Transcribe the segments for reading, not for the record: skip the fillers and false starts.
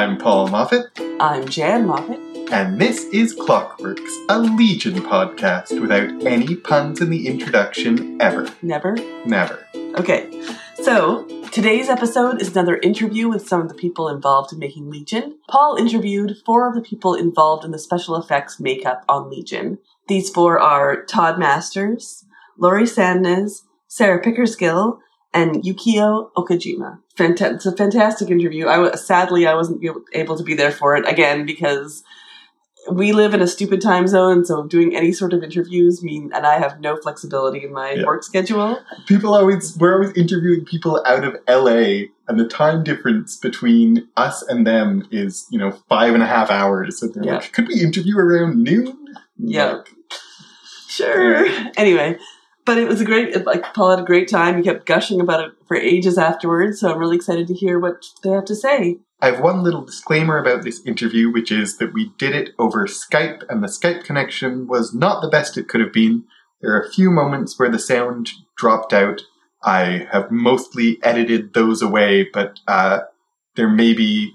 I'm Paul Moffat. I'm Jan Moffat. And this is Clockworks, a Legion podcast without any puns in the introduction ever. Never? Never. Okay, so today's episode is another interview with some of the people involved in making Legion. Paul interviewed 4 of the people involved in the special effects makeup on Legion. These 4 are Todd Masters, Laurie Sandnes, Sarah Pickersgill, and Yukio Okajima. It's a fantastic interview. Sadly, I wasn't able to be there for it again because we live in a stupid time zone, so doing any sort of interviews and I have no flexibility in my work schedule. We're always interviewing people out of LA, and the time difference between us and them is, 5.5 hours. And they're like, could we interview around noon? Yeah. Sure. Anyway. But it was Paul had a great time. He kept gushing about it for ages afterwards, so I'm really excited to hear what they have to say. I have one little disclaimer about this interview, which is that we did it over Skype, and the Skype connection was not the best it could have been. There are a few moments where the sound dropped out. I have mostly edited those away, but you may be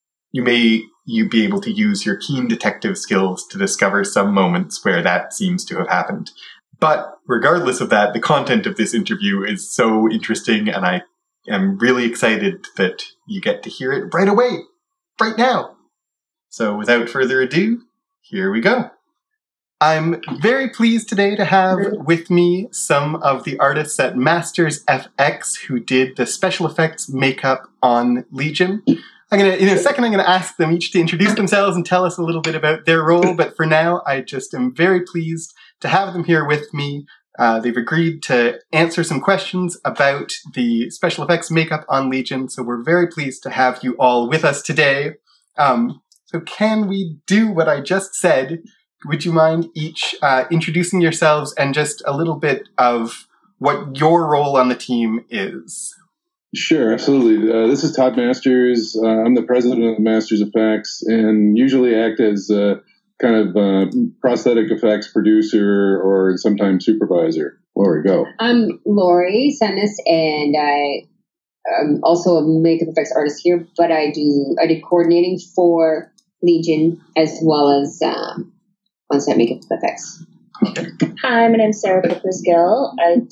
able to use your keen detective skills to discover some moments where that seems to have happened. But regardless of that, the content of this interview is so interesting, and I am really excited that you get to hear it right away, right now. So without further ado, here we go. I'm very pleased today to have with me some of the artists at Masters FX who did the special effects makeup on Legion. In a second, I'm going to ask them each to introduce themselves and tell us a little bit about their role. But for now, I just am very pleased to have them here with me. They've agreed to answer some questions about the special effects makeup on Legion. So we're very pleased to have you all with us today. So can we do what I just said? Would you mind each introducing yourselves and just a little bit of what your role on the team is? Sure, absolutely. This is Todd Masters. I'm the president of Masters Effects and usually act as kind of prosthetic effects producer or sometimes supervisor. Laurie, go. I'm Laurie Sandnes, and I'm also a makeup effects artist here, but I did coordinating for Legion as well as on-set makeup effects. Hi, my name's Sarah Pickersgill.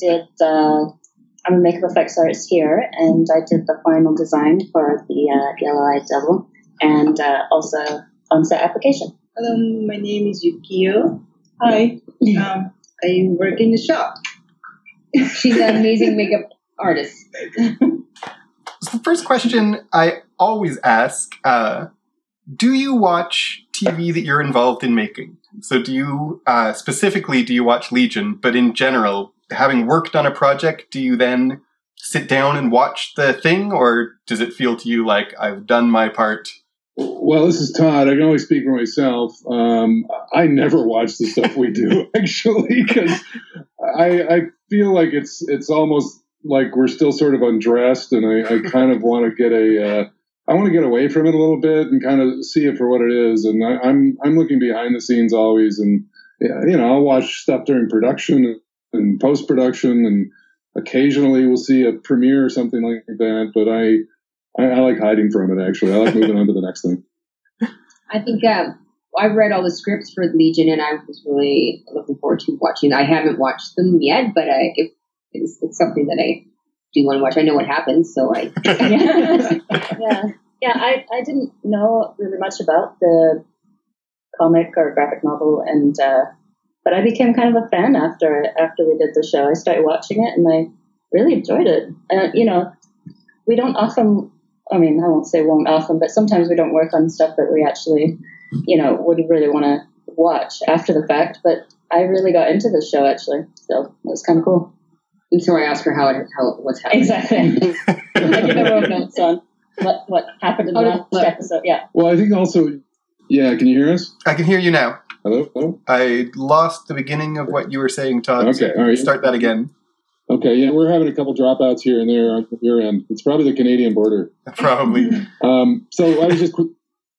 I'm a makeup effects artist here, and I did the final design for the Yellow-Eyed Devil and also on-set application. Hello, my name is Yukio. Hi, I work in the shop. She's an amazing makeup artist. So the first question I always ask, do you watch TV that you're involved in making? So do you watch Legion, but in general, having worked on a project, do you then sit down and watch the thing, or does it feel to you like I've done my part? Well, this is Todd. I can only speak for myself. I never watch the stuff we do, actually, because I feel like it's almost like we're still sort of undressed, and I kind of want to get away from it a little bit and kind of see it for what it is. And I'm looking behind the scenes always, and I'll watch stuff during production and post production, and occasionally we'll see a premiere or something like that. But I like hiding from it, actually. I like moving on to the next thing. I think I've read all the scripts for Legion, and I was really looking forward to watching. I haven't watched them yet, but it's something that I do want to watch. I know what happens, so I... Yeah, I didn't know really much about the comic or graphic novel, and but I became kind of a fan after we did the show. I started watching it, and I really enjoyed it. We don't often... I won't say won't often, but sometimes we don't work on stuff that we actually, would really want to watch after the fact. But I really got into the show, actually. So it was kind of cool. And so I asked her what's happening. Exactly. I did a road notes on what happened in the last episode. Yeah. Well, I think also, can you hear us? I can hear you now. Hello? I lost the beginning of what you were saying, Todd. Okay, all right. Start that again. Okay, yeah, we're having a couple dropouts here and there on your end. It's probably the Canadian border. Probably. So I was just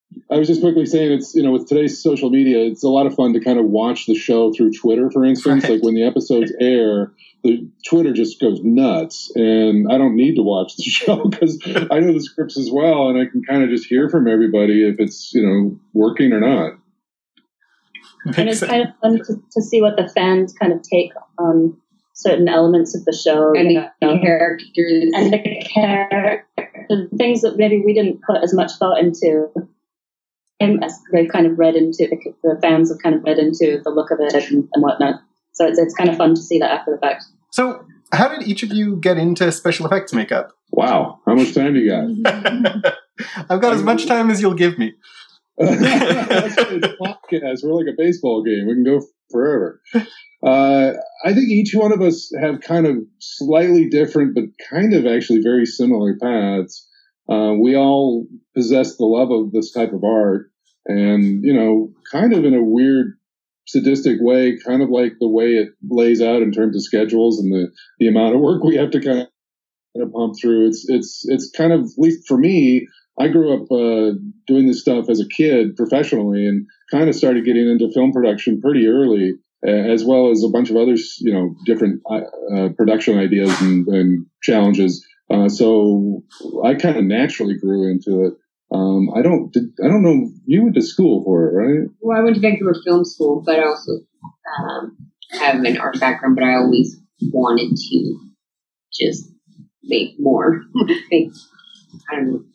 I was just quickly saying it's, with today's social media, it's a lot of fun to kind of watch the show through Twitter, for instance. Right. Like when the episodes air, the Twitter just goes nuts, and I don't need to watch the show because I know the scripts as well, and I can kind of just hear from everybody if it's, working or not. And it's kind of fun to see what the fans kind of take on certain elements of the show. And the characters. And the things that maybe we didn't put as much thought into. And as they've kind of read into, the fans have kind of read into the look of it and whatnot. So it's kind of fun to see that after the fact. So, how did each of you get into special effects makeup? Wow. How much time do you got? I've got as much time as you'll give me. That's a podcast. We're like a baseball game. We can go forever. I think each one of us have kind of slightly different, but kind of actually very similar paths. We all possess the love of this type of art, and, kind of in a weird, sadistic way, kind of like the way it lays out in terms of schedules and the amount of work we have to kind of pump through. It's kind of, at least for me, I grew up doing this stuff as a kid professionally, and kind of started getting into film production pretty early, as well as a bunch of other, different production ideas and challenges. So I kind of naturally grew into it. I don't know. You went to school for it, right? Well, I went to Vancouver Film School, but I also have an art background. But I always wanted to just make more. I don't know.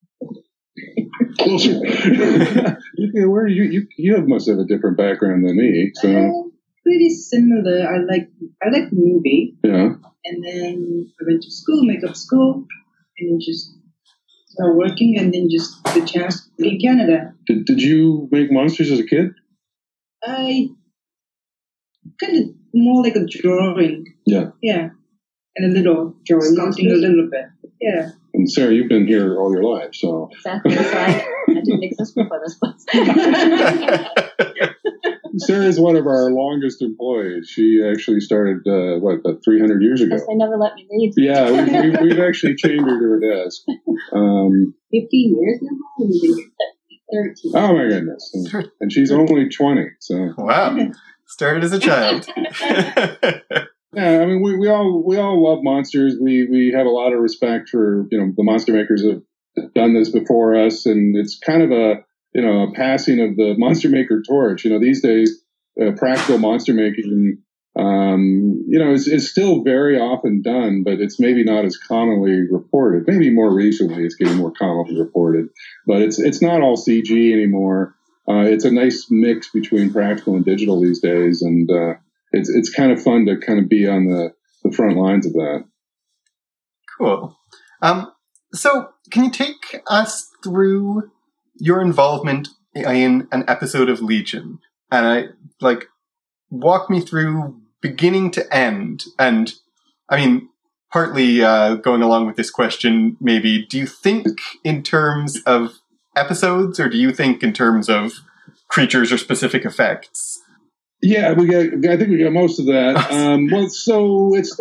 Where you must have a different background than me. So Pretty similar. I like movie. Yeah. And then I went to school, makeup school, and then just started working, and then just the chance to be in Canada. Did you make monsters as a kid? I kind of more like a drawing. Yeah. Yeah. And a little Drawing sculpting a little bit. Yeah. And Sarah, you've been here all your life, so. Exactly. So I didn't exist before this place. Sarah is one of our longest employees. She actually started, about 300 years ago? Because they never let me leave. Yeah, we've actually chained her to her desk. 15 years now? 13. Oh my goodness. And she's only 20, so. Wow. Started as a child. Yeah, I mean, we all love monsters. We have a lot of respect for, the monster makers that have done this before us, and it's kind of a passing of the monster maker torch. These days, practical monster making, is still very often done, but it's maybe not as commonly reported. Maybe more recently, it's getting more commonly reported, but it's not all CG anymore. It's a nice mix between practical and digital these days, and it's kind of fun to kind of be on the front lines of that. Cool. So can you take us through your involvement in an episode of Legion? And walk me through beginning to end. And I mean, partly going along with this question, maybe, do you think in terms of episodes, or do you think in terms of creatures or specific effects? Yeah, I think we got most of that. Well, so it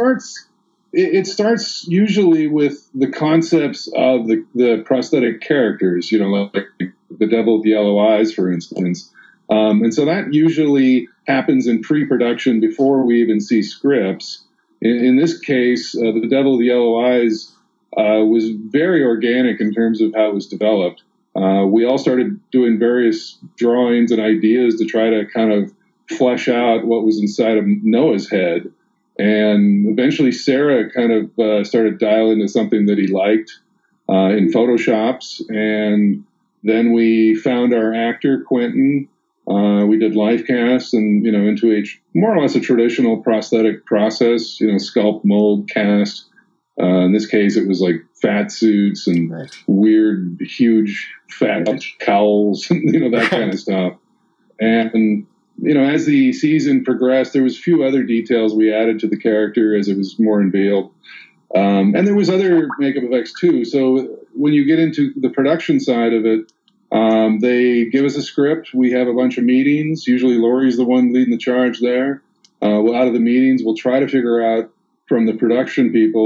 starts usually with the concepts of the prosthetic characters, like the Devil with Yellow Eyes, for instance. And so that usually happens in pre-production before we even see scripts. In this case, the Devil with Yellow Eyes was very organic in terms of how it was developed. We all started doing various drawings and ideas to try to kind of flesh out what was inside of Noah's head. And eventually Sarah kind of started dialing into something that he liked in Photoshops. And then we found our actor, Quentin. We did live casts and, into more or less a traditional prosthetic process, sculpt, mold, cast. In this case, it was like fat suits and weird, huge, fat cowls, that kind of stuff. And, as the season progressed, there was a few other details we added to the character as it was more unveiled. And there was other makeup effects too. So when you get into the production side of it, they give us a script. We have a bunch of meetings. Usually Laurie's the one leading the charge there. Out of the meetings, we'll try to figure out from the production people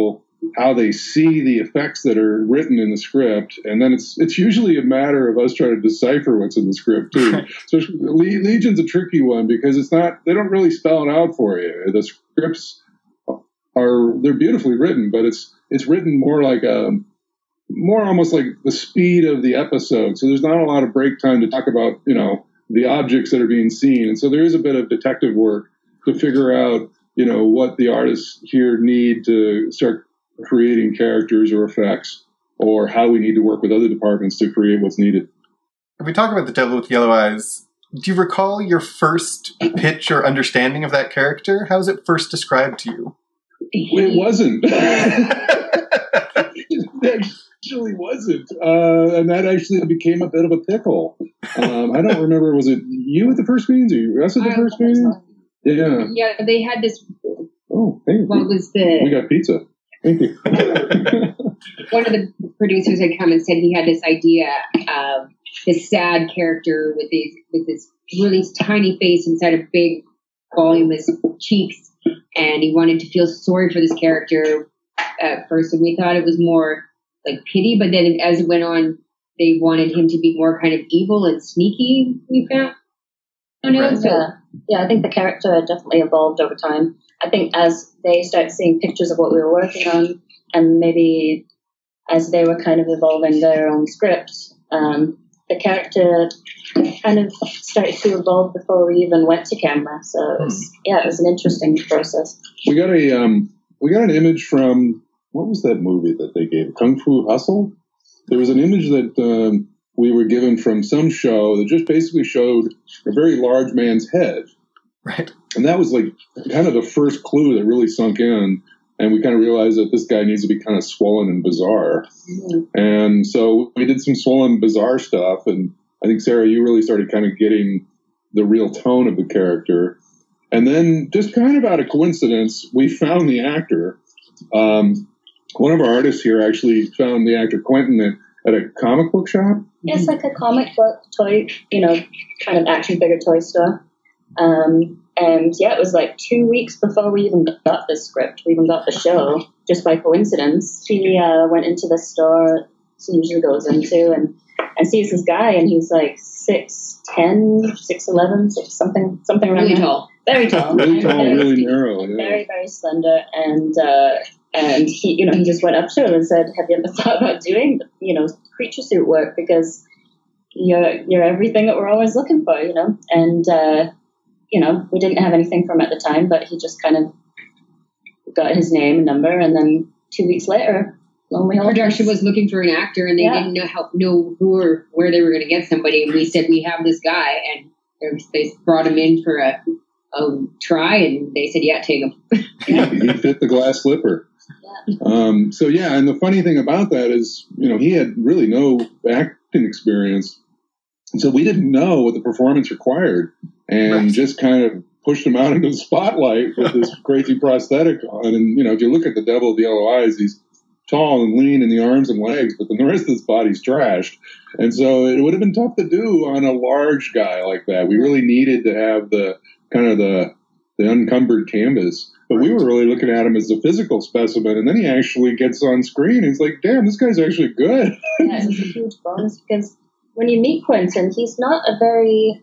how they see the effects that are written in the script, and then it's usually a matter of us trying to decipher what's in the script too. So Legion's a tricky one because they don't really spell it out for you. The scripts they're beautifully written, but it's written more like almost like the speed of the episode. So there's not a lot of break time to talk about, the objects that are being seen. And so there is a bit of detective work to figure out, what the artists here need to start creating characters or effects, or how we need to work with other departments to create what's needed. If we talk about the Devil with Yellow Eyes, do you recall your first pitch or understanding of that character? How was it first described to you? It wasn't. It actually wasn't. And that actually became a bit of a pickle. I don't remember, was it you at the first meetings or us at the first meetings? Yeah. Yeah, they had this. Oh, hey. What was We got pizza. Thank you. One of the producers had come and said he had this idea of this sad character with this really tiny face inside a big, voluminous cheeks, and he wanted to feel sorry for this character at first, and we thought it was more like pity, but then as it went on, they wanted him to be more kind of evil and sneaky, we found. Yeah, I think the character definitely evolved over time. I think as they started seeing pictures of what we were working on, and maybe as they were kind of evolving their own script, the character kind of started to evolve before we even went to camera. So it was an interesting process. We got an image from, what was that movie that they gave? Kung Fu Hustle? There was an image that we were given from some show that just basically showed a very large man's head. Right. And that was like kind of the first clue that really sunk in. And we kind of realized that this guy needs to be kind of swollen and bizarre. Mm-hmm. And so we did some swollen, bizarre stuff. And I think, Sarah, you really started kind of getting the real tone of the character. And then just kind of out of coincidence, we found the actor. One of our artists here actually found the actor Quentin at a comic book shop. It's like a comic book toy, kind of action figure toy store. And yeah, it was like 2 weeks before we even got the script, we even got the show, just by coincidence. He went into the store he usually goes into and sees this guy, and he's like 6'10", 6'11", something around really there. tall. Very tall. Really tall, really narrow. Yeah. Very, very slender. And he, he just went up to him and said, "Have you ever thought about doing, creature suit work? Because you're everything that we're always looking for, And, we didn't have anything from him at the time, but he just kind of got his name and number. And then 2 weeks later, production was looking for an actor, and they didn't know who or where they were going to get somebody. And we said, we have this guy, and they brought him in for a try, and they said, yeah, take him. He fit the glass slipper. Yeah. And the funny thing about that is, he had really no acting experience. And so we didn't know what the performance required, and just kind of pushed him out into the spotlight with this crazy prosthetic on. And, if you look at the Devil with the Yellow Eyes, he's tall and lean in the arms and legs, but then the rest of his body's trashed. And so it would have been tough to do on a large guy like that. We really needed to have the kind of the unencumbered canvas. But we were really looking at him as a physical specimen, and then he actually gets on screen. And it's like, damn, this guy's actually good. Yeah, it's a huge bonus, because when you meet Quentin, he's not a very,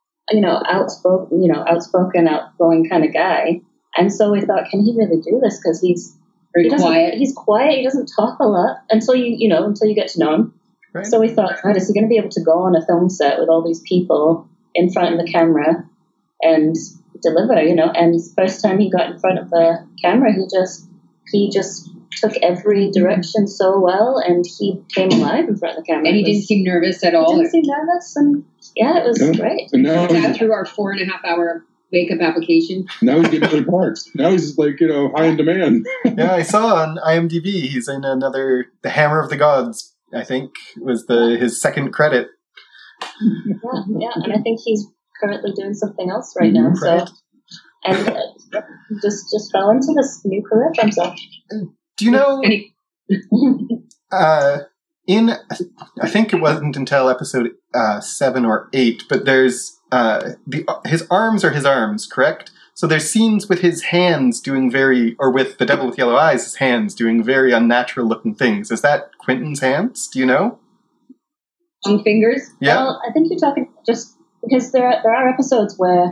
outspoken, outgoing kind of guy. And so we thought, can he really do this? Because he's quiet. He's quiet. He doesn't talk a lot until you get to know him. Right. So we thought, God, is he going to be able to go on a film set with all these people in front of the camera and deliver? And the first time he got in front of the camera, he just took every direction so well, and he came alive in front of the camera. And he didn't seem nervous at all. He didn't seem nervous, and it was great. And now we got through our 4.5 hour makeup application. Now he's getting other parts. Now he's like, high in demand. Yeah, I saw on IMDb he's in The Hammer of the Gods, I think, was his second credit. Yeah, and I think he's currently doing something else right now. Right. So, and just fell into this new career for himself. Do you know? I think it wasn't until episode 7 or 8, but there's his arms are his arms, correct? So there's scenes with his hands doing with the devil with yellow eyes, his hands doing very unnatural looking things. Is that Quentin's hands? Do you know? Long fingers? Yeah. Well, I think you're talking just because there are episodes where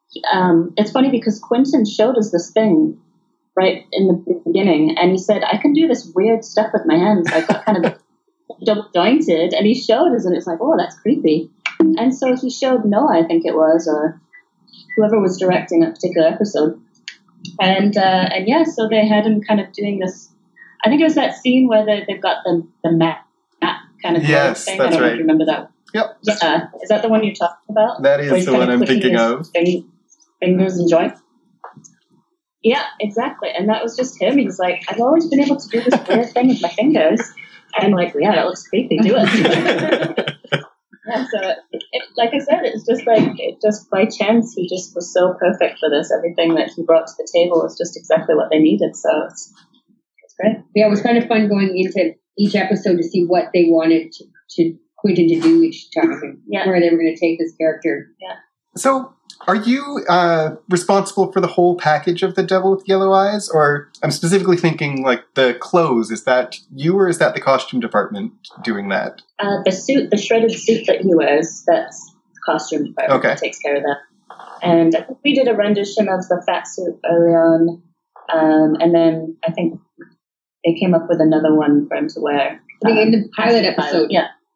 it's funny because Quentin showed us this thing right in the beginning, and he said, I can do this weird stuff with my hands. I got kind of double jointed, and he showed us, and it's like, oh, that's creepy. And so he showed Noah, I think it was, or whoever was directing a particular episode. And yeah, so they had him kind of doing this. I think it was that scene where they've got the map kind of yes, thing. That's I don't know if you remember that. Yep. Yeah. Is that the one you're talking about? That is the one I'm thinking of. Fingers and joints. Yeah, exactly. And that was just him. He was like, I've always been able to do this weird thing with my fingers. And I'm like, yeah, that looks creepy. Do it. Yeah, so like I said, it's just like, just by chance, he just was so perfect for this. Everything that he brought to the table was just exactly what they needed. So it's great. Yeah, it was kind of fun going into each episode to see what they wanted to Quentin to do each time, and where they were going to take this character. Yeah. So, are you responsible for the whole package of the Devil with Yellow Eyes? Or I'm specifically thinking, like, the clothes. Is that you, or is that the costume department doing that? The shredded suit that he wears, that's the costume department that takes care of that. And I think we did a rendition of the fat suit early on. And then I think they came up with another one for him to wear. I think in the pilot episode,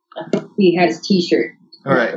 he had his T-shirt. All right.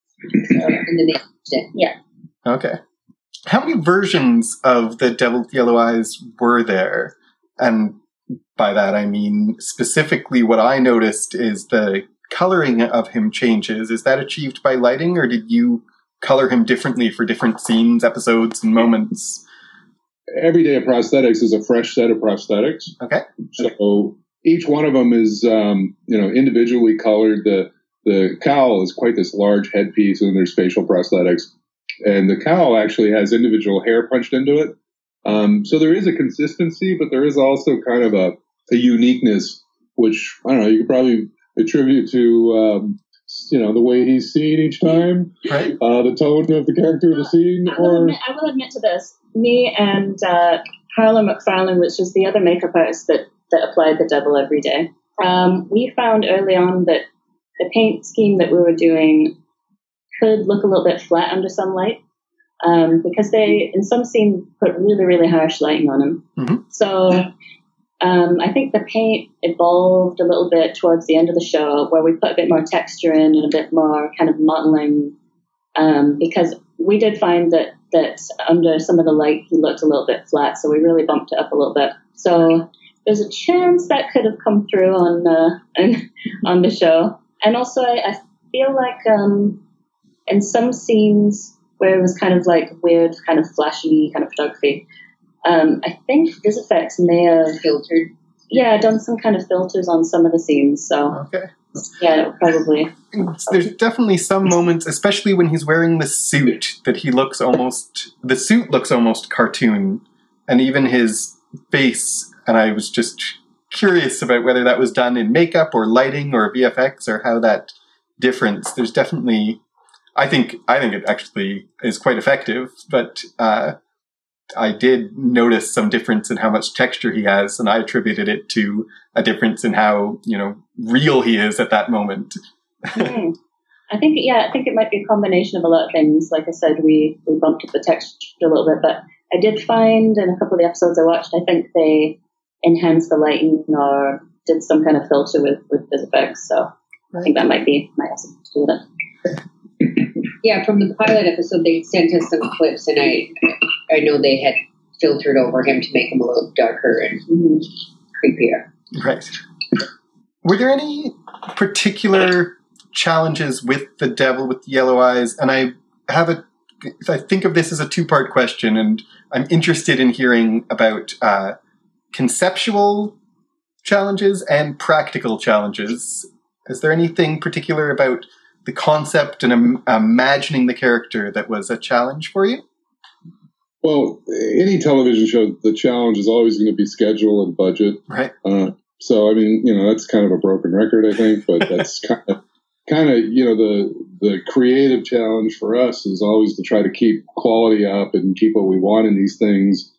And then they changed it. Yeah. Okay. How many versions of the Devil with Yellow Eyes were there? And by that I mean specifically what I noticed is the coloring of him changes. Is that achieved by lighting, or did you color him differently for different scenes, episodes, and moments? Every day of prosthetics is a fresh set of prosthetics. Okay. So each one of them is, individually colored. The cowl is quite this large headpiece, and there's facial prosthetics. And the cowl actually has individual hair punched into it. So there is a consistency, but there is also kind of a uniqueness, which, I don't know, you could probably attribute to, the way he's seen each time, right? The tone of the character of the scene. I will admit to this. Me and Harlan McFarlane, which is the other makeup artist that applied the devil every day, we found early on that the paint scheme that we were doing could look a little bit flat under some light, because they, in some scenes, put really, really harsh lighting on him. Mm-hmm. So I think the paint evolved a little bit towards the end of the show, where we put a bit more texture in and a bit more kind of modeling, because we did find that under some of the light, he looked a little bit flat, so we really bumped it up a little bit. So there's a chance that could have come through on the show. And also, I feel like in some scenes where it was kind of like weird, kind of flashy, kind of photography, I think VisFX may have filtered. Yeah, done some kind of filters on some of the scenes. So yeah, probably. There's definitely some moments, especially when he's wearing the suit, that the suit looks almost cartoon, and even his face. And I was just curious about whether that was done in makeup or lighting or VFX, or how that difference. There's definitely, I think it actually is quite effective, but I did notice some difference in how much texture he has, and I attributed it to a difference in how, real he is at that moment. I think it might be a combination of a lot of things. Like I said, we bumped up the texture a little bit, but I did find in a couple of the episodes I watched, I think they enhanced the lighting or did some kind of filter with VisFX. So I think that might have something to do with it. Yeah, from the pilot episode, they sent us some clips, and I know they had filtered over him to make him a little darker and creepier. Right. Were there any particular challenges with the Devil with Yellow Eyes? And I think of this as a two-part question, and I'm interested in hearing about conceptual challenges and practical challenges. Is there anything particular about the concept and imagining the character that was a challenge for you? Well, any television show, the challenge is always going to be schedule and budget. Right. So, I mean, that's kind of a broken record, I think, but that's kind of, the the creative challenge for us is always to try to keep quality up and keep what we want in these things.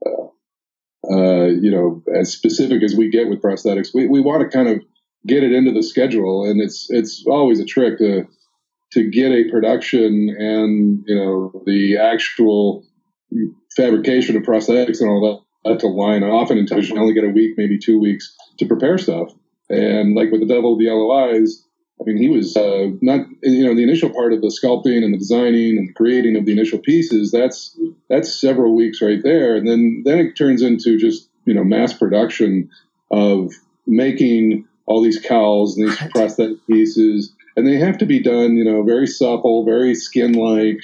As specific as we get with prosthetics, we want to kind of get it into the schedule, and it's always a trick to get a production and the actual fabrication of prosthetics and all that to line. Often in television, you only get a week, maybe 2 weeks to prepare stuff. And like with the Devil with the Yellow Eyes, I mean, he was not, the initial part of the sculpting and the designing and the creating of the initial pieces. That's several weeks right there, and then it turns into just mass production of making all these cowls and these prosthetic pieces, and they have to be done, very supple, very skin-like.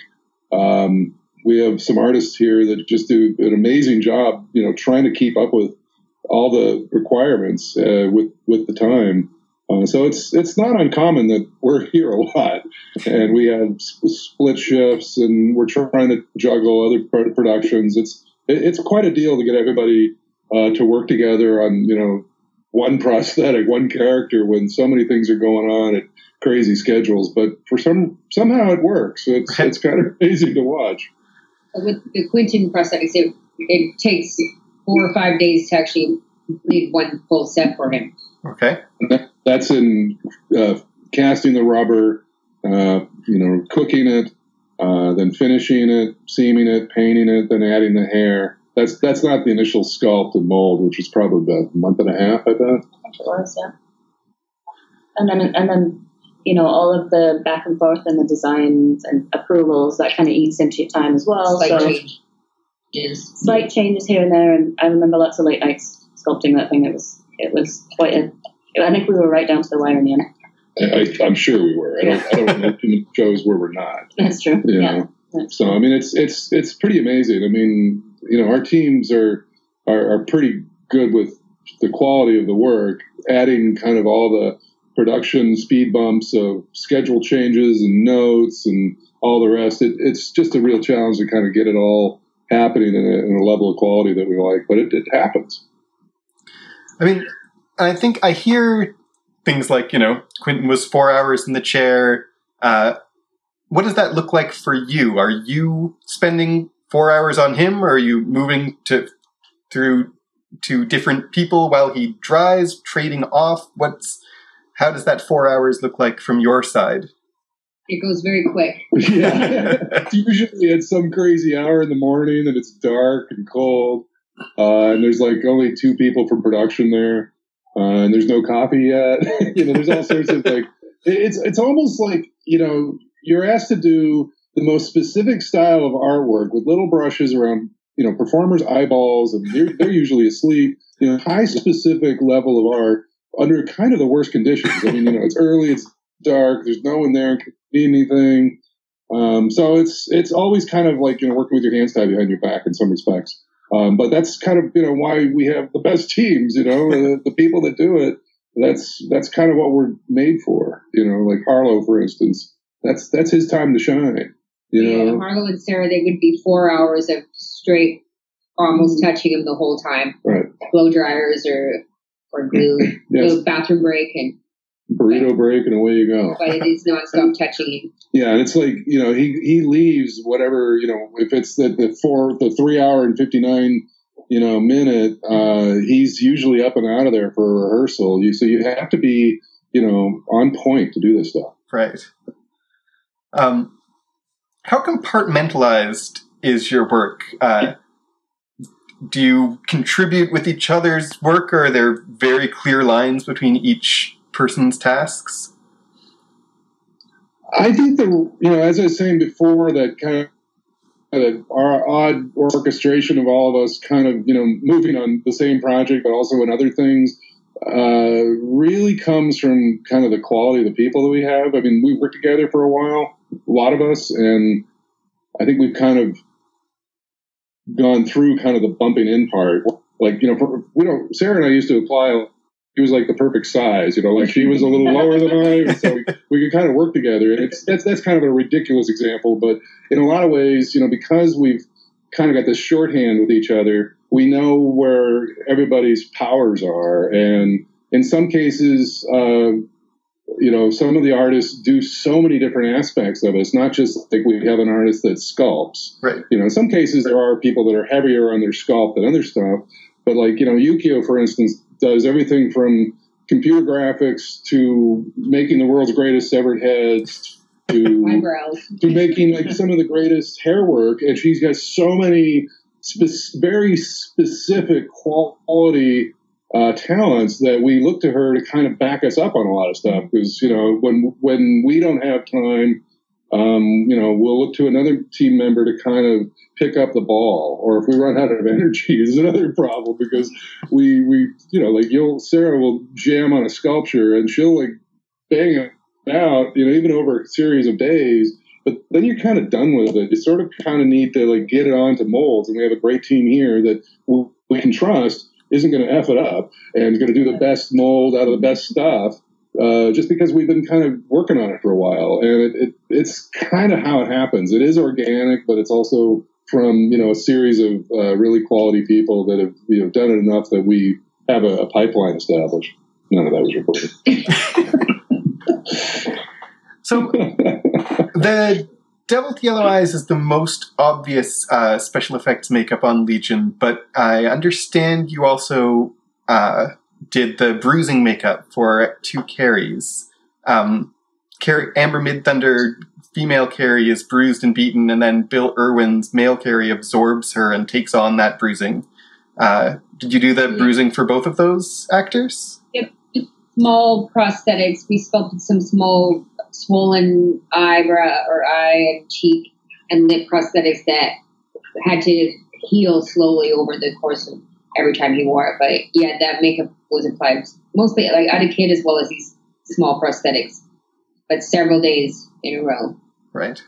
We have some artists here that just do an amazing job, trying to keep up with all the requirements with the time. So it's not uncommon that we're here a lot, and we have split shifts, and we're trying to juggle other productions. It's quite a deal to get everybody to work together on one prosthetic, one character, when so many things are going on at crazy schedules. But for somehow it works. It's kind of amazing to watch. With the Quentin prosthetics, it takes 4 or 5 days to actually complete one full set for him. Okay. That's in casting the rubber, cooking it, then finishing it, seaming it, painting it, then adding the hair. That's not the initial sculpt and mold, which is probably about a month and a half, I bet. It was, yeah. And then all of the back and forth and the designs and approvals, that kind of eats into your time as well. Slight changes here and there, and I remember lots of late nights sculpting that thing. It was quite I think we were right down to the wire in the end. I'm sure we were. I don't know too many shows where we're not. That's true. Yeah. So I mean, it's pretty amazing. I mean, our teams are pretty good with the quality of the work, adding kind of all the production speed bumps of schedule changes and notes and all the rest. It's just a real challenge to kind of get it all happening in a level of quality that we like, but it happens. I mean, I think I hear things like, Quentin was 4 hours in the chair. What does that look like for you? Are you spending 4 hours on him, or are you moving through to different people while he dries, trading off? How does that 4 hours look like from your side? It goes very quick. Yeah. It's usually at some crazy hour in the morning, and it's dark and cold. And there's like only 2 people from production there. And there's no coffee yet. There's all sorts of it's almost like, you're asked to do the most specific style of artwork with little brushes around, performers' eyeballs, and they're usually asleep, high specific level of art under kind of the worst conditions. I mean, it's early, it's dark, there's no one there can see anything. So it's always kind of like, working with your hands tied behind your back in some respects. But that's kind of, why we have the best teams, the people that do it. That's kind of what we're made for, like Harlow, for instance. That's his time to shine, Yeah, Harlow and Sarah, they would be 4 hours of straight, almost touching him the whole time. Right. Blow dryers or glue, yes. Bathroom break and burrito break, and away you go. But it is nonstop touching him. Yeah, and it's like, he leaves whatever, if it's the 3 hour and 59, minute, he's usually up and out of there for a rehearsal. So you have to be, on point to do this stuff. Right. How compartmentalized is your work? Do you contribute with each other's work, or are there very clear lines between each person's tasks? I think as I was saying before, that kind of our odd orchestration of all of us kind of, moving on the same project, but also in other things, really comes from kind of the quality of the people that we have. I mean, we've worked together for a while, a lot of us, and I think we've kind of gone through kind of the bumping in part. Like, Sarah and I used to apply, he was like the perfect size, like she was a little lower than I, so we could kind of work together. And that's kind of a ridiculous example, but in a lot of ways, because we've kind of got this shorthand with each other, we know where everybody's powers are. And in some cases, some of the artists do so many different aspects of it. It's not just like we have an artist that sculpts. Right. In some cases there are people that are heavier on their sculpt than other stuff. But like, Yukio, for instance, does everything from computer graphics to making the world's greatest severed heads to Eyebrows. to making like some of the greatest hair work. And she's got so many very specific quality talents that we look to her to kind of back us up on a lot of stuff. Because, when we don't have time, we'll look to another team member to kind of pick up the ball. Or if we run out of energy is another problem, because Sarah will jam on a sculpture and she'll like bang it out, even over a series of days. But then you're kind of done with it. You sort of kind of need to like get it onto molds. And we have a great team here that we can trust isn't going to F it up and is going to do the best mold out of the best stuff. Just because we've been kind of working on it for a while. And it's kind of how it happens. It is organic, but it's also from, a series of really quality people that have, done it enough that we have a pipeline established. None of that was reported. So the Devil with Yellow Eyes is the most obvious special effects makeup on Legion, but I understand you also did the bruising makeup for 2 Carries. Amber Midthunder, female Carrie, is bruised and beaten, and then Bill Irwin's male Carrie absorbs her and takes on that bruising. Did you do the bruising for both of those actors? Yep. Small prosthetics. We sculpted some small swollen eyebrow or eye and cheek and lip prosthetics that had to heal slowly over the course of every time he wore it. But yeah, that makeup was applied mostly like out of kid as well as these small prosthetics, but several days in a row. Right.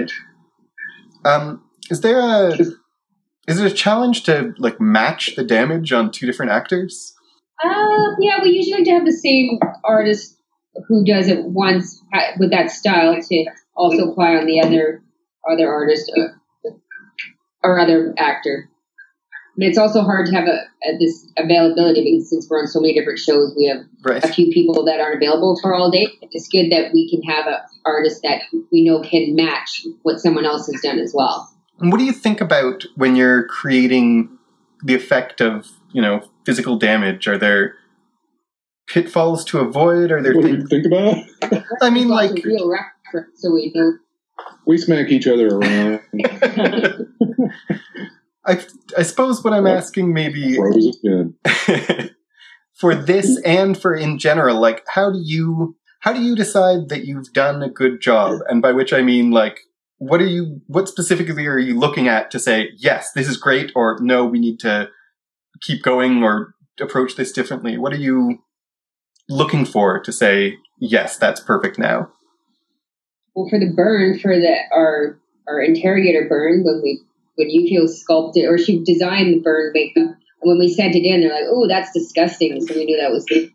Is it a challenge to like match the damage on 2 different actors? Yeah, we usually like to have the same artist who does it once with that style to also apply on the other artist or other actor. But it's also hard to have this availability because since we're on so many different shows, we have a few people that aren't available for all day. It's good that we can have an artist that we know can match what someone else has done as well. And what do you think about when you're creating the effect of, physical damage? Are there pitfalls to avoid? Are there what do you think about? I mean, like real reference, so we know. We smack each other around. I suppose what I'm asking maybe for this and for in general, like how do you decide that you've done a good job? And by which I mean, like, what specifically are you looking at to say, yes, this is great, or no, we need to keep going or approach this differently? What are you looking for to say, yes, that's perfect now? Well, for the burn, our interrogator burn, when Yukio sculpted, or she designed the burn makeup, and when we sent it in, they're like, oh, that's disgusting, so we knew that was good.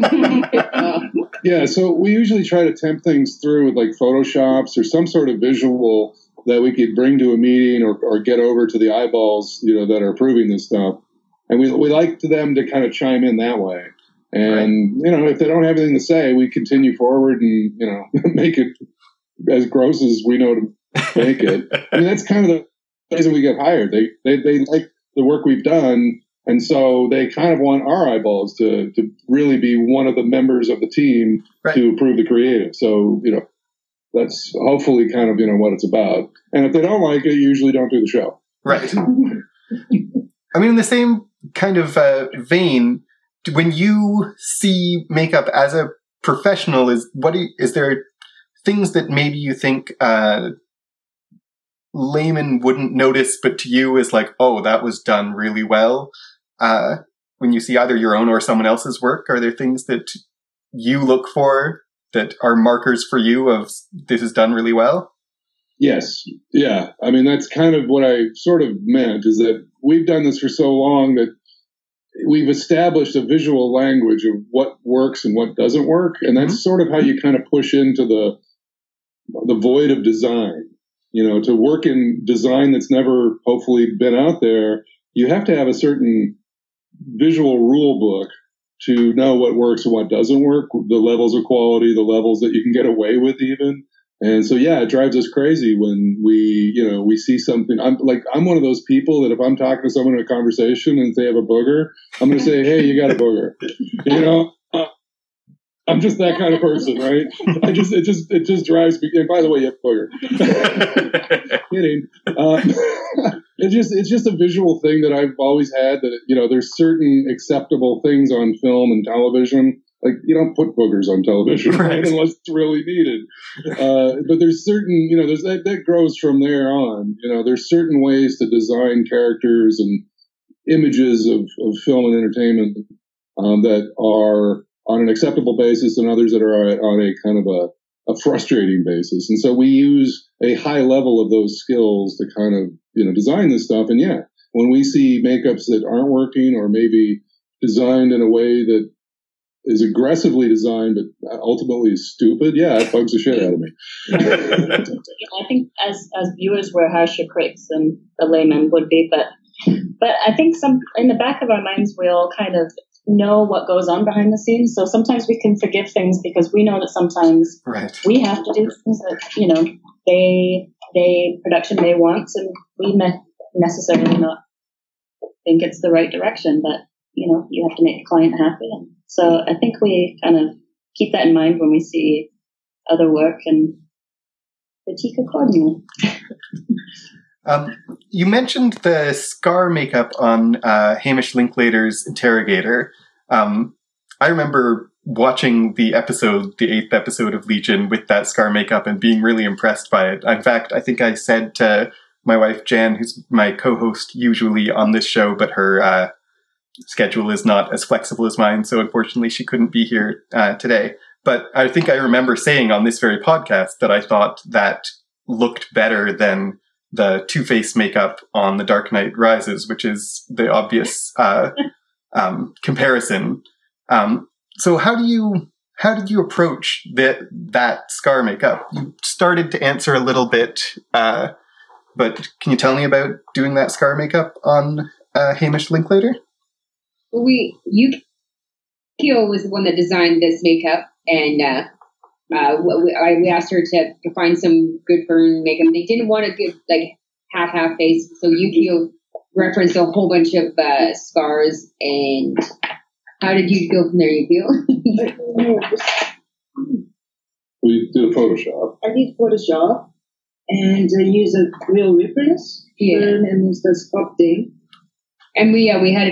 Yeah, so we usually try to tempt things through with like Photoshops or some sort of visual that we could bring to a meeting or get over to the eyeballs, that are approving this stuff. And we like them to kind of chime in that way. And, if they don't have anything to say, we continue forward and, make it as gross as we know to make it. I mean, that's kind of the reason we get hired. They like the work we've done. And so they kind of want our eyeballs to really be one of the members of the team to approve the creative. So, that's hopefully kind of, what it's about. And if they don't like it, usually don't do the show. Right. I mean, in the same kind of vein, when you see makeup as a professional, is there things that maybe you think layman wouldn't notice, but to you is like, oh, that was done really well? When you see either your own or someone else's work, are there things that you look for that are markers for you of this is done really well? Yes. Yeah. I mean, that's kind of what I sort of meant, is that we've done this for so long that we've established a visual language of what works and what doesn't work. And that's sort of how you kind of push into the void of design. To work in design that's never hopefully been out there, you have to have a certain visual rule book to know what works and what doesn't work, the levels of quality, the levels that you can get away with even. And so, yeah, it drives us crazy when we see something. I'm one of those people that if I'm talking to someone in a conversation and they have a booger, I'm going to say, hey, you got a booger. I'm just that kind of person, right? It just drives me. And by the way, you have a booger. Kidding. It's just a visual thing that I've always had that, there's certain acceptable things on film and television. Like, you don't put boogers on television, right? Unless it's really needed. But there's certain, that grows from there on. There's certain ways to design characters and images of film and entertainment that are on an acceptable basis and others that are on a kind of a frustrating basis. And so we use a high level of those skills to kind of, design this stuff. And yeah, when we see makeups that aren't working or maybe designed in a way that is aggressively designed but ultimately is stupid, yeah, it bugs the shit out of me. I think as viewers we're harsher critics than the layman would be, but I think in the back of our minds we all kind of know what goes on behind the scenes, so sometimes we can forgive things because we know that sometimes we have to do things that production may want, and we may necessarily not think it's the right direction, but you have to make the client happy. And so I think we kind of keep that in mind when we see other work and critique accordingly. You mentioned the scar makeup on Hamish Linklater's Interrogator. I remember watching the 8th episode of Legion with that scar makeup and being really impressed by it. In fact, I think I said to my wife, Jan, who's my co-host usually on this show, but her schedule is not as flexible as mine, so unfortunately she couldn't be here today. But I think I remember saying on this very podcast that I thought that looked better than the Two-Face makeup on The Dark Knight Rises, which is the obvious comparison. So how did you approach that scar makeup? You started to answer a little bit, but can you tell me about doing that scar makeup on Hamish Linklater? Yukio was the one that designed this makeup, and we asked her to find some good burn makeup. They didn't want to give like half face, so Yukio referenced a whole bunch of scars. And how did you go from there, Yukio? We did a Photoshop. I did Photoshop and use a real reference and the sculpting. And we had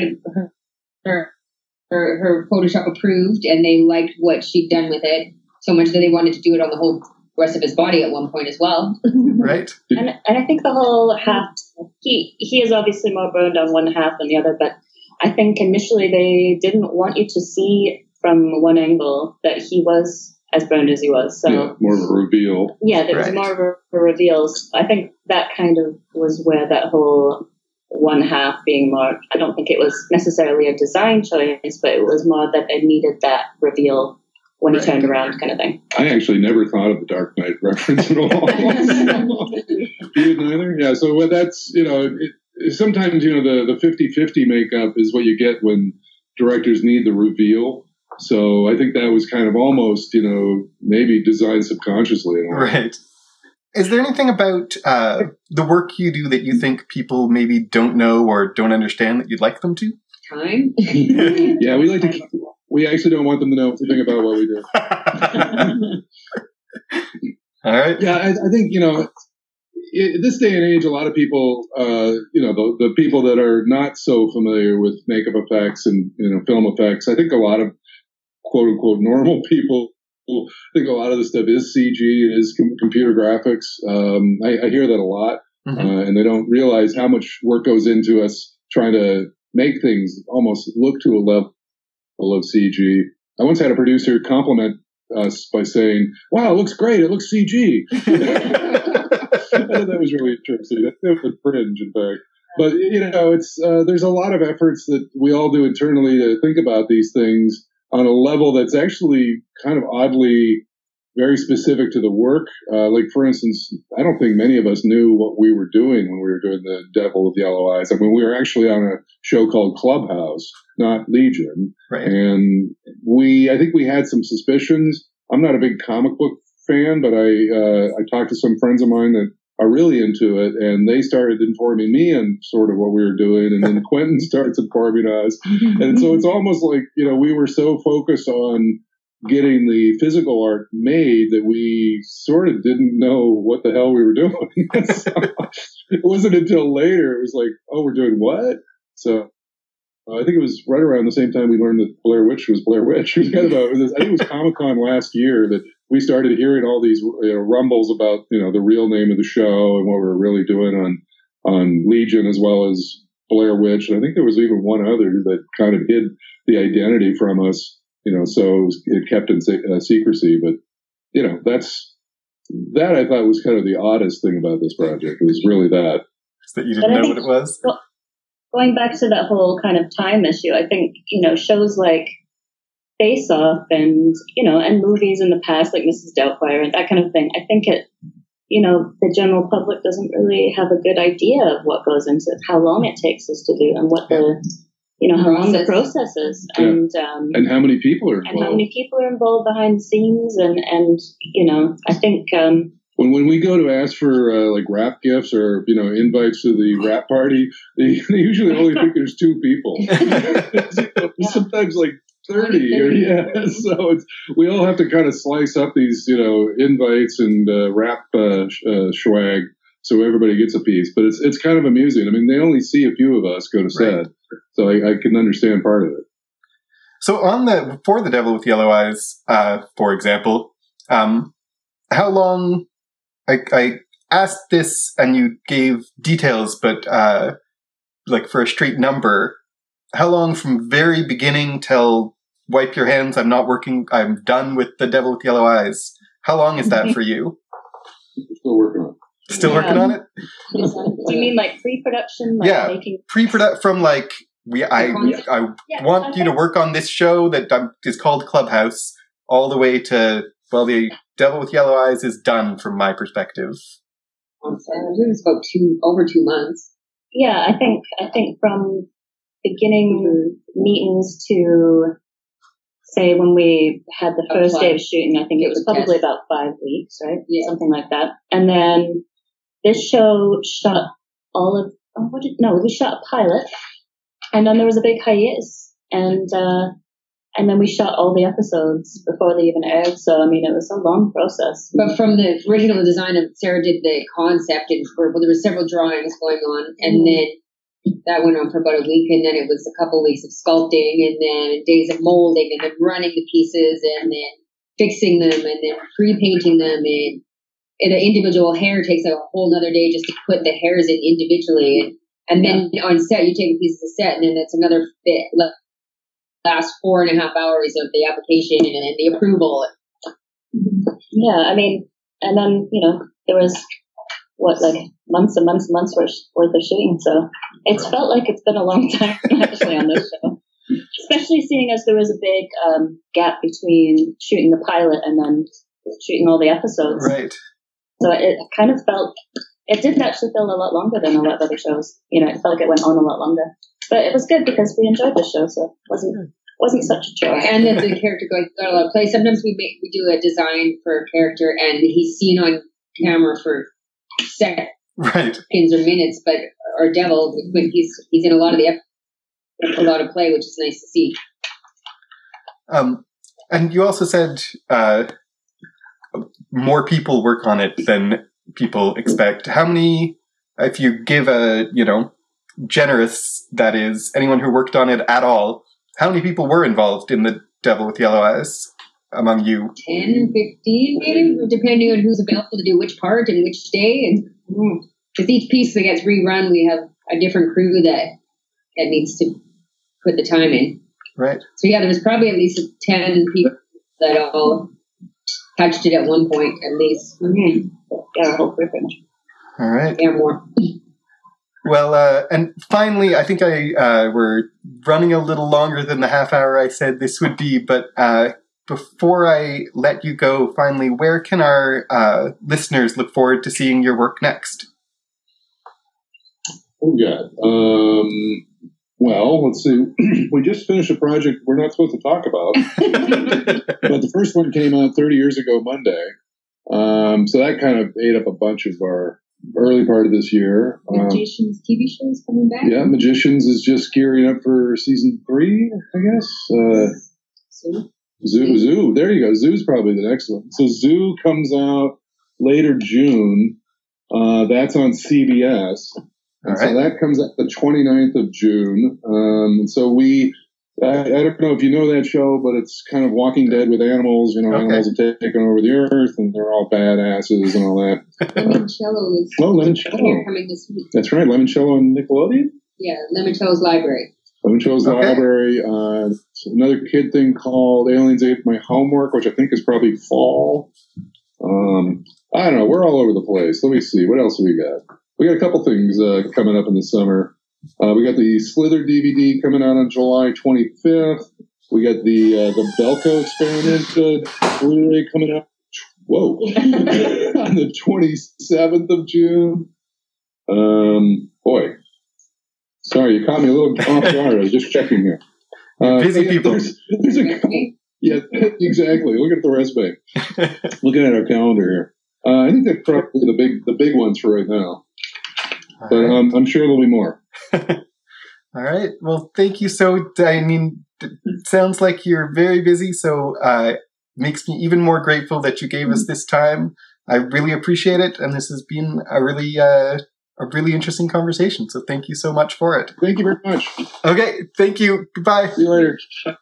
her Photoshop approved, and they liked what she'd done with it so much that they wanted to do it on the whole rest of his body at one point as well. Right. And I think the whole half, he is obviously more burned on one half than the other, but I think initially they didn't want you to see from one angle that he was as burned as he was. So yeah, more of a reveal. Yeah, there was more of a reveal. I think that kind of was where that whole one half being more, I don't think it was necessarily a design choice, but it was more that they needed that reveal when he turned around kind of thing. I actually never thought of the Dark Knight reference at all. You didn't either? Yeah, so that's, sometimes, the 50-50 makeup is what you get when directors need the reveal. So I think that was kind of almost, maybe designed subconsciously. Right. Is there anything about the work you do that you think people maybe don't know or don't understand that you'd like them to? Time? Yeah, we actually don't want them to know anything about what we do. All right. Yeah, I think, in this day and age, a lot of people, the people that are not so familiar with makeup effects and, film effects, I think a lot of quote unquote normal people think a lot of the stuff is CG, it is computer graphics. I hear that a lot, and they don't realize how much work goes into us trying to make things almost look to a level of CG. I once had a producer compliment us by saying, "Wow, it looks great. It looks CG." That was really interesting. That was fringe, in fact. But it's there's a lot of efforts that we all do internally to think about these things on a level that's actually kind of oddly very specific to the work. Like, for instance, I don't think many of us knew what we were doing when we were doing The Devil with Yellow Eyes. I mean, we were actually on a show called Clubhouse, not Legion. Right. And I think we had some suspicions. I'm not a big comic book fan, but I talked to some friends of mine that are really into it, and they started informing me on sort of what we were doing, and then Quentin starts informing us. And so it's almost like, we were so focused on getting the physical art made that we sort of didn't know what the hell we were doing. So it wasn't until later, it was like, oh, we're doing what? So I think it was right around the same time we learned that Blair Witch was Blair Witch. It was kind of I think it was Comic-Con last year that we started hearing all these rumbles about, the real name of the show and what we're really doing on Legion as well as Blair Witch. And I think there was even one other that kind of hid the identity from us, so it kept in secrecy. But, that I thought was kind of the oddest thing about this project. It was really that. That you didn't know what it was? Well, going back to that whole kind of time issue, I think, shows like Face Off and movies in the past, like Mrs. Doubtfire and that kind of thing, I think the general public doesn't really have a good idea of what goes into it, how long it takes us to do and what how long the process is. Yeah. And how many people are involved. And how many people are involved behind the scenes. And I think... When we go to ask for like wrap gifts or invites to the wrap party, they usually only think there's 2 people. Sometimes like 30 or so we all have to kind of slice up these invites and wrap swag so everybody gets a piece. But it's kind of amusing. I mean, they only see a few of us go to set, right. So I can understand part of it. So for the Devil with Yellow Eyes, for example, how long? I asked this and you gave details, but like for a straight number, how long from very beginning till wipe your hands, I'm done with the Devil with Yellow Eyes. How long is that for you? Still working on it. Still working on it? Do you mean like pre-production? Pre-production from like, I want you to work on this show that is called Clubhouse all the way to, the Devil with Yellow Eyes is done from my perspective. I believe it's about over 2 months. Yeah, I think from beginning meetings to say when we had the first day of shooting, I think it was probably about 5 weeks, right? Yeah. Something like that. And then this show shot we shot a pilot, and then there was a big hiatus, and then we shot all the episodes before they even aired. So, I mean, it was a long process. But from the original design of Sarah did the concept, and there were several drawings going on, and then that went on for about a week, and then it was a couple of weeks of sculpting, and then days of molding, and then running the pieces, and then fixing them, and then pre-painting them, and the individual hair takes a whole nother day just to put the hairs in individually, and then on set, you take a piece of set, and then it's another bit. Last 4.5 hours of the application and the approval. Yeah, I mean, and then, there was, months and months and months worth of shooting. So it's felt like it's been a long time, actually, on this show. Especially seeing as there was a big gap between shooting the pilot and then shooting all the episodes. Right. So it kind of it didn't actually feel a lot longer than a lot of other shows. It felt like it went on a lot longer. But it was good because we enjoyed the show, so it wasn't such a chore. And then the character got a lot of play. Sometimes we do a design for a character, and he's seen on camera for seconds or minutes. But our Devil, when he's in a lot of a lot of play, which is nice to see. And you also said more people work on it than people expect. How many? If you give a generous, that is, anyone who worked on it at all, how many people were involved in the Devil with Yellow Eyes among you? 10, 15 maybe, depending on who's available to do which part and which day. And because each piece that gets rerun, we have a different crew that needs to put the time in. Right. So there was probably at least 10 people that all touched it at one point, at least. Mm-hmm. Yeah, a whole group. All right. Yeah, more. Well, and finally, I think we're running a little longer than the half hour I said this would be, but before I let you go, finally, where can our listeners look forward to seeing your work next? Oh, God. Well, let's see. We just finished a project we're not supposed to talk about, but the first one came out 30 years ago Monday. So that kind of ate up a bunch of our early part of this year. Magicians TV show is coming back. Yeah, Magicians is just gearing up for season 3, I guess. Zoo. There you go. Zoo's probably the next one. So Zoo comes out later June. That's on CBS. And so that comes out the 29th of June. And so I don't know if you know that show, but it's kind of Walking Dead with animals. Animals have taken over the earth, and they're all badasses and all that. Lemoncello is Lemoncello coming this week. That's right, Lemoncello and Nickelodeon? Yeah, Lemoncello's Library. Lemoncello's Library. Another kid thing called Aliens Ate My Homework, which I think is probably fall. I don't know. We're all over the place. Let me see. What else have we got? We got a couple things coming up in the summer. We got the Slither DVD coming out on July 25th. We got the Belko Experiment Blu-ray coming out. Whoa. On the 27th of June. Boy. Sorry, you caught me a little off guard. I was just checking here. Busy people. There's a couple. Yeah, exactly. Look at the resume. Looking at our calendar here. I think that's probably the big ones for right now. But I'm sure there'll be more. All right. Well, thank you. It sounds like you're very busy, so makes me even more grateful that you gave us this time. I really appreciate it, and this has been a really interesting conversation. So thank you so much for it. Thank you very much. Okay. Thank you. Goodbye. See you later.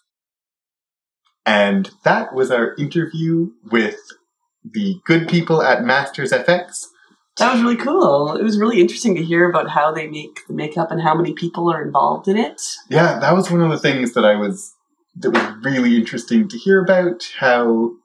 And that was our interview with the good people at Masters FX. That was really cool. It was really interesting to hear about how they make the makeup and how many people are involved in it. Yeah, that was one of the things that was really interesting to hear about, how,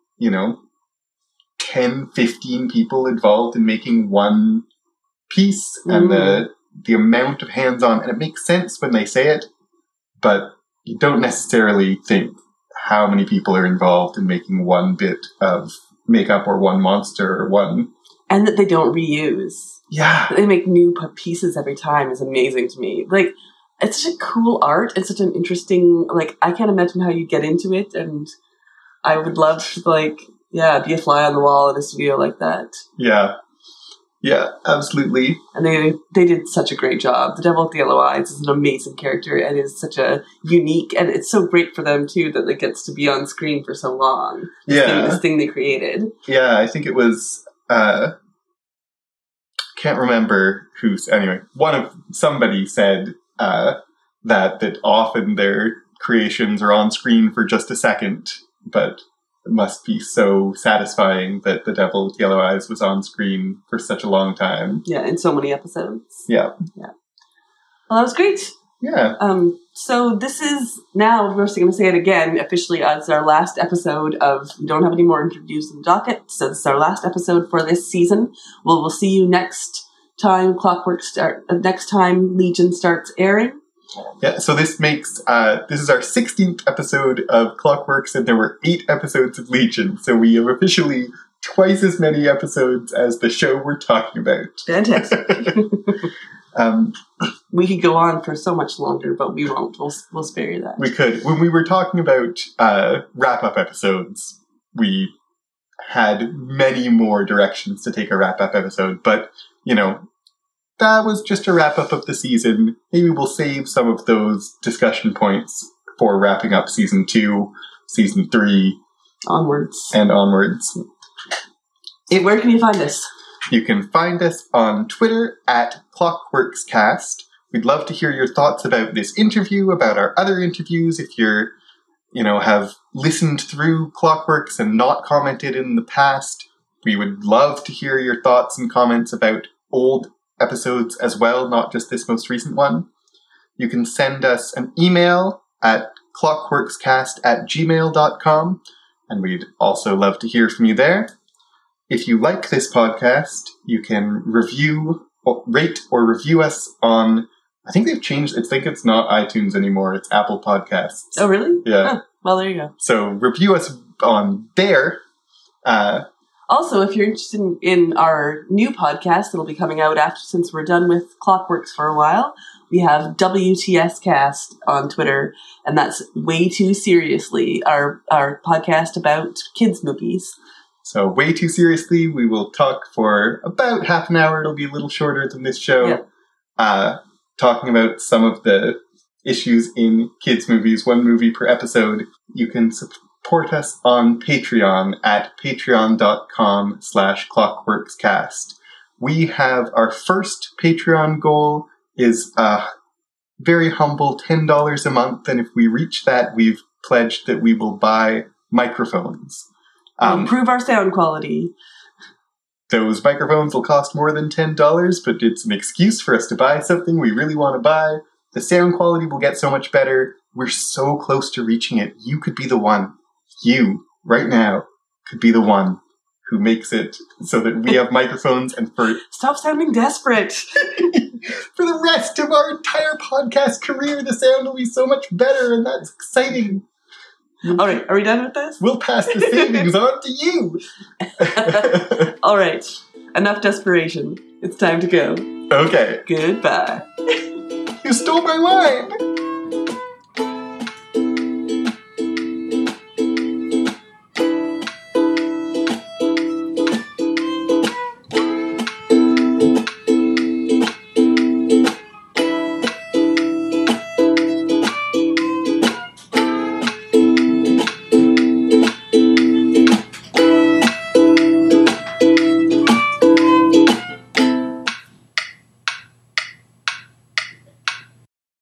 10, 15 people involved in making one piece and the amount of hands-on. And it makes sense when they say it, but you don't necessarily think how many people are involved in making one bit of makeup or one monster or one... And that they don't reuse. Yeah. They make new pieces every time is amazing to me. Like, it's such a cool art. It's such an interesting, I can't imagine how you get into it. And I would love to, be a fly on the wall in a studio like that. Yeah. Yeah, absolutely. And they did such a great job. The Devil with the Yellow Eyes is an amazing character and is such a unique, and it's so great for them too that it gets to be on screen for so long. This thing they created. Yeah, I think it was, can't remember somebody said that often their creations are on screen for just a second, but it must be so satisfying that The Devil with Yellow Eyes was on screen for such a long time. Yeah, in so many episodes. Yeah. Well, that was great. Yeah. So this is now, we're going to say it again, officially as our last episode of, we don't have any more interviews in the docket, so this is our last episode for this season. We'll see you next time next time Legion starts airing. Yeah, so this makes, this is our 16th episode of Clockworks, and there were 8 episodes of Legion, so we have officially twice as many episodes as the show we're talking about. Fantastic. We could go on for so much longer, but we won't. We'll spare you that. We could. When we were talking about wrap-up episodes, we had many more directions to take a wrap-up episode, but, that was just a wrap-up of the season. Maybe we'll save some of those discussion points for wrapping up Season 2, Season 3. Onwards. And onwards. Where can you find us? You can find us on Twitter at ClockworksCast. We'd love to hear your thoughts about this interview, about our other interviews. If you're, have listened through Clockworks and not commented in the past, we would love to hear your thoughts and comments about old episodes as well, not just this most recent one. You can send us an email at clockworkscast@gmail.com, and we'd also love to hear from you there. If you like this podcast, you can rate or review us on, I think they've changed, I think it's not iTunes anymore, it's Apple Podcasts. Oh, really? Yeah. Huh. Well, there you go. So review us on there. Also, if you're interested in our new podcast that'll be coming out since we're done with Clockworks for a while, We have WTS Cast on Twitter, and that's Way Too Seriously, our podcast about kids' movies. So Way Too Seriously, we will talk for about half an hour. It'll be a little shorter than this show. Yeah. Talking about some of the issues in kids' movies, one movie per episode. You can support us on Patreon at patreon.com/clockworkscast. We have our first Patreon goal is a very humble $10 a month, and if we reach that, we've pledged that we will buy microphones. Improve our sound quality. Those microphones will cost more than $10, but it's an excuse for us to buy something we really want to buy. The sound quality will get so much better. We're so close to reaching it. You could be the one. You, right now, could be the one who makes it so that we have microphones and for... Stop sounding desperate. For the rest of our entire podcast career, the sound will be so much better, and that's exciting. All right, are we done with this? We'll pass the savings on to you. All right, enough desperation. It's time to go. Okay. Goodbye. You stole my line.